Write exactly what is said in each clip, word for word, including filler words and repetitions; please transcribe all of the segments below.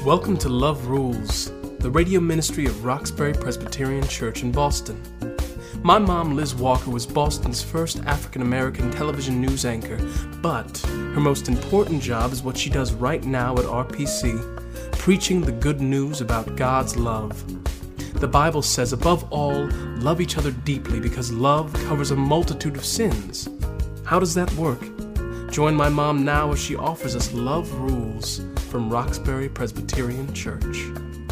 Welcome to Love Rules, the radio ministry of Roxbury Presbyterian Church in Boston. My mom, Liz Walker, was Boston's first African-American television news anchor, but her most important job is what she does right now at R P C, preaching the good news about God's love. The Bible says, above all, love each other deeply because love covers a multitude of sins. How does that work? Join my mom now as she offers us Love Rules from Roxbury Presbyterian Church.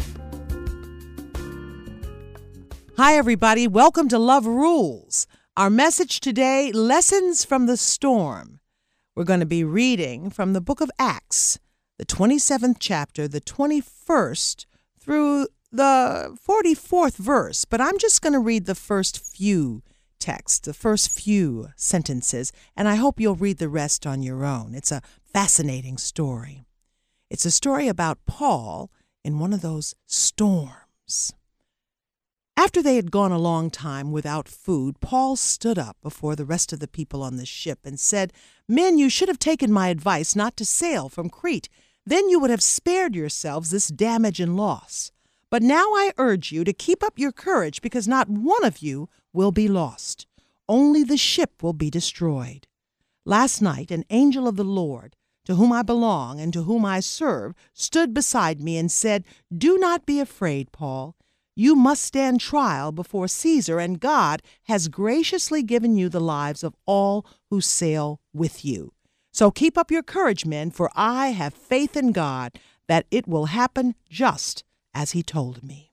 Hi, everybody. Welcome to Love Rules. Our message today, Lessons from the Storm. We're going to be reading from the book of Acts, the twenty-seventh chapter, the twenty-first through the forty-fourth verse. But I'm just going to read the first few texts, the first few sentences, and I hope you'll read the rest on your own. It's a fascinating story. It's a story about Paul in one of those storms. After they had gone a long time without food, Paul stood up before the rest of the people on the ship and said, "Men, you should have taken my advice not to sail from Crete. Then you would have spared yourselves this damage and loss. But now I urge you to keep up your courage, because not one of you will be lost. Only the ship will be destroyed. Last night an angel of the Lord, to whom I belong and to whom I serve, stood beside me and said, 'Do not be afraid, Paul. You must stand trial before Caesar, and God has graciously given you the lives of all who sail with you. So keep up your courage, men, for I have faith in God that it will happen just as he told me.'"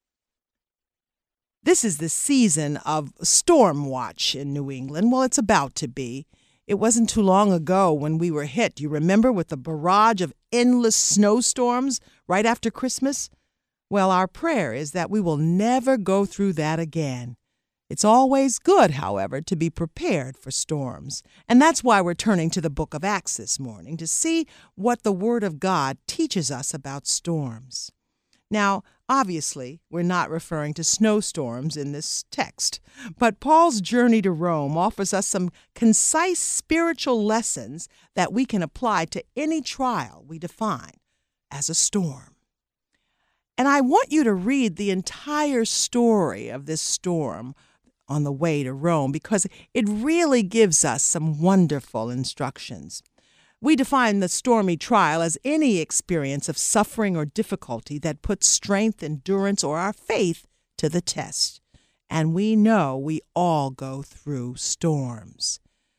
This is the season of storm watch in New England. Well, it's about to be. It wasn't too long ago when we were hit, you remember, with the barrage of endless snowstorms right after Christmas? Well, our prayer is that we will never go through that again. It's always good, however, to be prepared for storms. And that's why we're turning to the book of Acts this morning, to see what the Word of God teaches us about storms. Now, obviously, we're not referring to snowstorms in this text, but Paul's journey to Rome offers us some concise spiritual lessons that we can apply to any trial we define as a storm. And I want you to read the entire story of this storm on the way to Rome, because it really gives us some wonderful instructions. We define the stormy trial as any experience of suffering or difficulty that puts strength, endurance, or our faith to the test. And we know we all go through storms.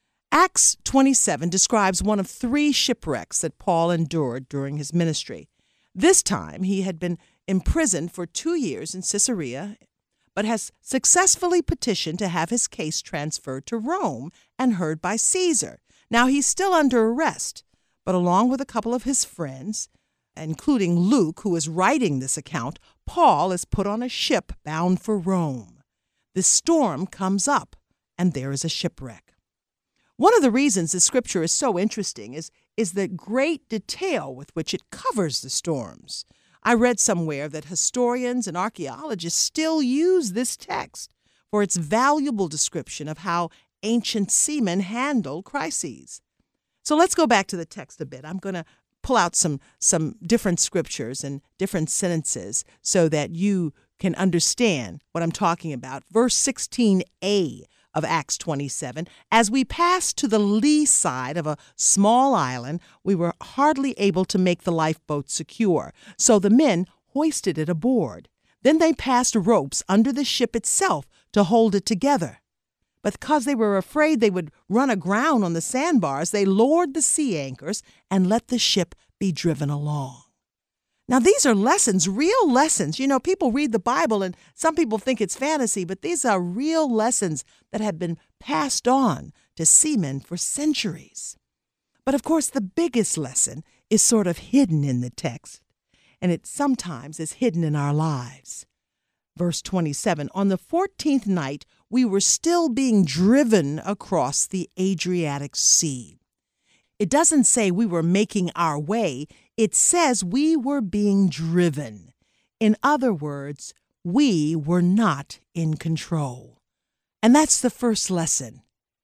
Acts twenty-seven describes one of three shipwrecks that Paul endured during his ministry. This time he had been imprisoned for two years in Caesarea, but has successfully petitioned to have his case transferred to Rome and heard by Caesar. Now, he's still under arrest, but along with a couple of his friends, including Luke, who is writing this account, Paul is put on a ship bound for Rome. The storm comes up, and there is a shipwreck. One of the reasons the scripture is so interesting is, is the great detail with which it covers the storms. I read somewhere that historians and archaeologists still use this text for its valuable description of how ancient seamen handled crises. So let's go back to the text a bit. I'm going to pull out some, some different scriptures and different sentences so that you can understand what I'm talking about. Verse sixteen a of Acts twenty-seven, "As we passed to the lee side of a small island, we were hardly able to make the lifeboat secure, so the men hoisted it aboard. Then they passed ropes under the ship itself to hold it together. But because they were afraid they would run aground on the sandbars, they lowered the sea anchors and let the ship be driven along." Now, these are lessons, real lessons. You know, people read the Bible and some people think it's fantasy, but these are real lessons that have been passed on to seamen for centuries. But of course, the biggest lesson is sort of hidden in the text, and it sometimes is hidden in our lives. Verse twenty-seven, "On the fourteenth night, we were still being driven across the Adriatic Sea." It doesn't say we were making our way. It says we were being driven. In other words, we were not in control. And that's the first lesson.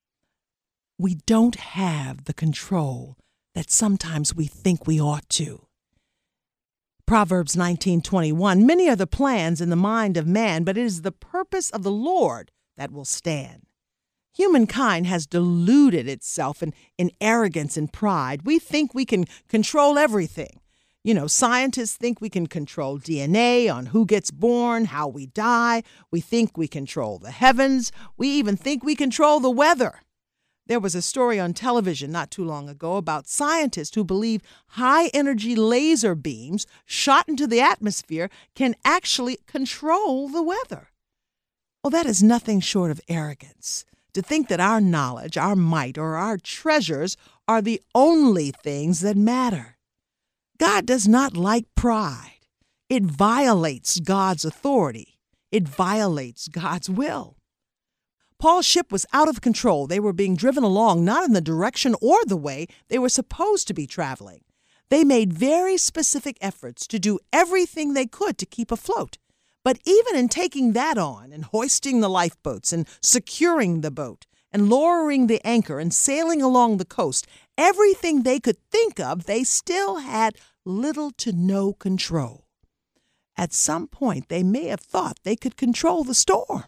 We don't have the control that sometimes we think we ought to. Proverbs nineteen twenty-one, many are the plans in the mind of man, but it is the purpose of the Lord that will stand. Humankind has deluded itself in, in arrogance and pride. We think we can control everything. You know, scientists think we can control D N A on who gets born, how we die. We think we control the heavens. We even think we control the weather. There was a story on television not too long ago about scientists who believe high-energy laser beams shot into the atmosphere can actually control the weather. Well, that is nothing short of arrogance, to think that our knowledge, our might, or our treasures are the only things that matter. God does not like pride. It violates God's authority. It violates God's will. Paul's ship was out of control. They were being driven along not in the direction or the way they were supposed to be traveling. They made very specific efforts to do everything they could to keep afloat. But even in taking that on and hoisting the lifeboats and securing the boat and lowering the anchor and sailing along the coast, everything they could think of, they still had little to no control. At some point, they may have thought they could control the storm.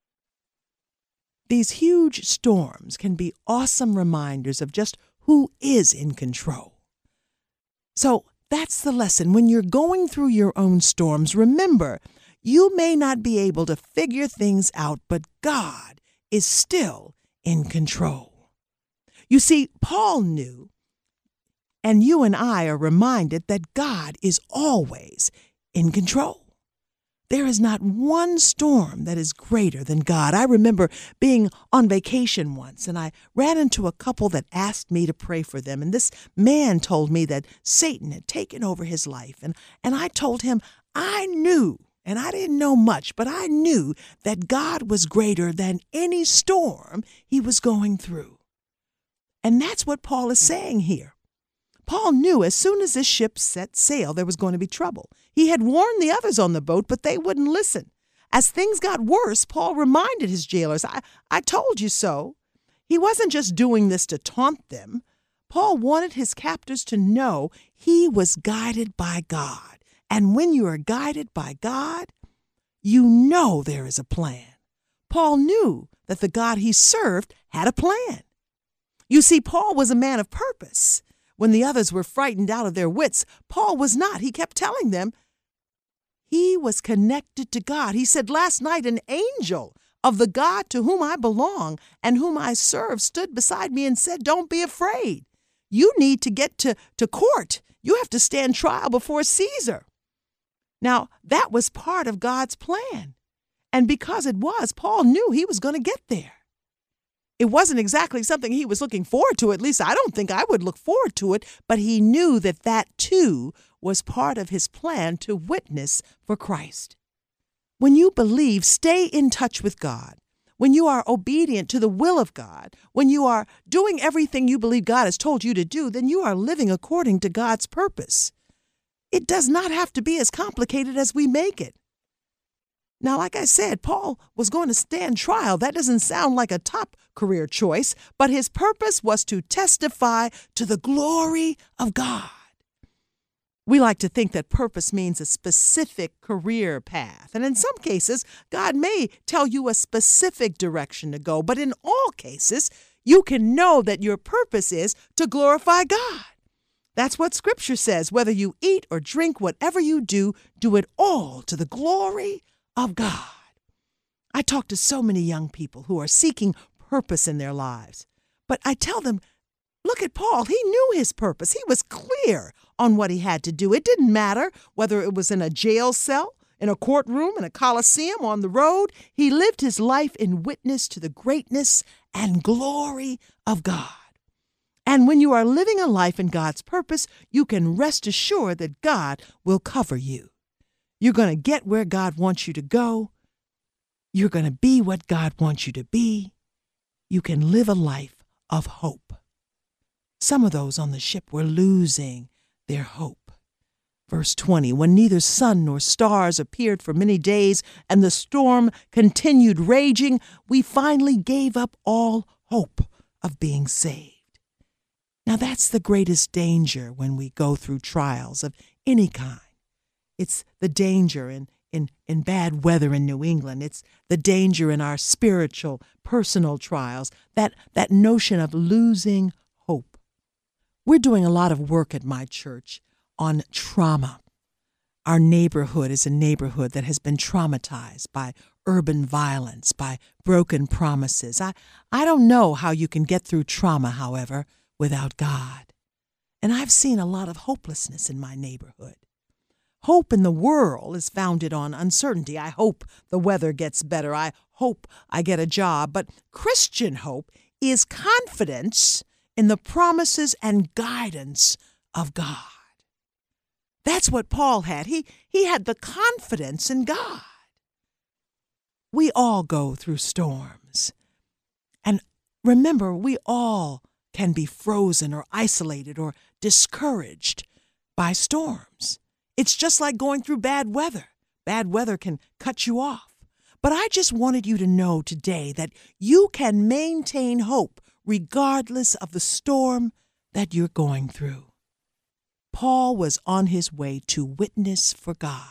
These huge storms can be awesome reminders of just who is in control. So that's the lesson. When you're going through your own storms, remember, you may not be able to figure things out, but God is still in control. You see, Paul knew, and you and I are reminded that God is always in control. There is not one storm that is greater than God. I remember being on vacation once, and I ran into a couple that asked me to pray for them. And this man told me that Satan had taken over his life. And, and I told him I knew, and I didn't know much, but I knew that God was greater than any storm he was going through. And that's what Paul is saying here. Paul knew as soon as this ship set sail, there was going to be trouble. He had warned the others on the boat, but they wouldn't listen. As things got worse, Paul reminded his jailers, I, I told you so. He wasn't just doing this to taunt them. Paul wanted his captors to know he was guided by God. And when you are guided by God, you know there is a plan. Paul knew that the God he served had a plan. You see, Paul was a man of purpose. When the others were frightened out of their wits, Paul was not. He kept telling them he was connected to God. He said, last night an angel of the God to whom I belong and whom I serve stood beside me and said, don't be afraid. You need to get to, to court. You have to stand trial before Caesar. Now, that was part of God's plan. And because it was, Paul knew he was going to get there. It wasn't exactly something he was looking forward to. At least I don't think I would look forward to it. But he knew that that, too, was part of his plan to witness for Christ. When you believe, stay in touch with God. When you are obedient to the will of God, when you are doing everything you believe God has told you to do, then you are living according to God's purpose. It does not have to be as complicated as we make it. Now, like I said, Paul was going to stand trial. That doesn't sound like a top career choice, but his purpose was to testify to the glory of God. We like to think that purpose means a specific career path. And in some cases, God may tell you a specific direction to go. But in all cases, you can know that your purpose is to glorify God. That's what Scripture says. Whether you eat or drink, whatever you do, do it all to the glory of God. I talk to so many young people who are seeking purpose in their lives. But I tell them, look at Paul. He knew his purpose. He was clear on what he had to do. It didn't matter whether it was in a jail cell, in a courtroom, in a coliseum, on the road. He lived his life in witness to the greatness and glory of God. And when you are living a life in God's purpose, you can rest assured that God will cover you. You're going to get where God wants you to go. You're going to be what God wants you to be. You can live a life of hope. Some of those on the ship were losing their hope. Verse twenty, when neither sun nor stars appeared for many days and the storm continued raging, we finally gave up all hope of being saved. Now that's the greatest danger when we go through trials of any kind. It's the danger in, in, in bad weather in New England. It's the danger in our spiritual, personal trials, that, that notion of losing hope. We're doing a lot of work at my church on trauma. Our neighborhood is a neighborhood that has been traumatized by urban violence, by broken promises. I, I don't know how you can get through trauma, however, without God. And I've seen a lot of hopelessness in my neighborhood. Hope in the world is founded on uncertainty. I hope the weather gets better. I hope I get a job. But Christian hope is confidence in the promises and guidance of God. That's what Paul had. He, he had the confidence in God. We all go through storms. And remember, we all can be frozen or isolated or discouraged by storms. It's just like going through bad weather. Bad weather can cut you off. But I just wanted you to know today that you can maintain hope regardless of the storm that you're going through. Paul was on his way to witness for God.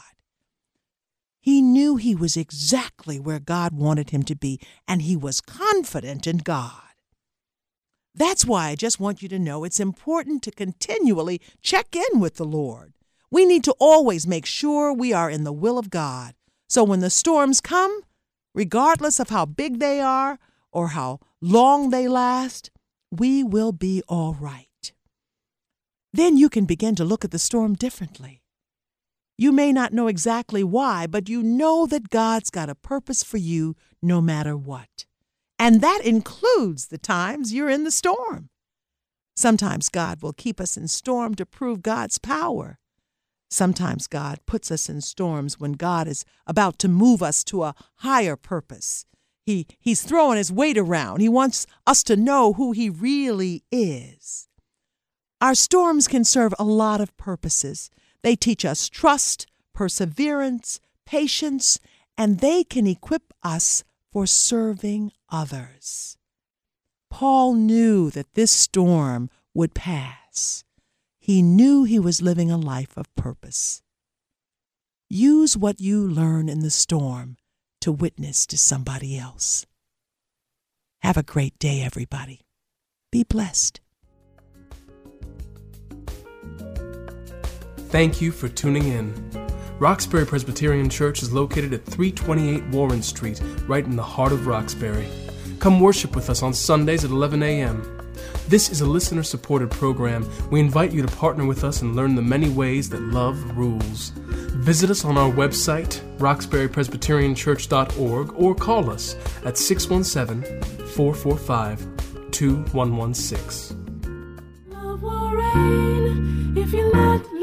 He knew he was exactly where God wanted him to be, and he was confident in God. That's why I just want you to know it's important to continually check in with the Lord. We need to always make sure we are in the will of God. So when the storms come, regardless of how big they are or how long they last, we will be all right. Then you can begin to look at the storm differently. You may not know exactly why, but you know that God's got a purpose for you no matter what. And that includes the times you're in the storm. Sometimes God will keep us in storm to prove God's power. Sometimes God puts us in storms when God is about to move us to a higher purpose. He, he's throwing his weight around. He wants us to know who he really is. Our storms can serve a lot of purposes. They teach us trust, perseverance, patience, and they can equip us for serving others. Paul knew that this storm would pass. He knew he was living a life of purpose. Use what you learn in the storm to witness to somebody else. Have a great day, everybody. Be blessed. Thank you for tuning in. Roxbury Presbyterian Church is located at three twenty-eight Warren Street, right in the heart of Roxbury. Come worship with us on Sundays at eleven a.m. This is a listener-supported program. We invite you to partner with us and learn the many ways that love rules. Visit us on our website, roxbury presbyterian church dot org, or call us at six one seven, four four five, two one one six. Love will reign if you let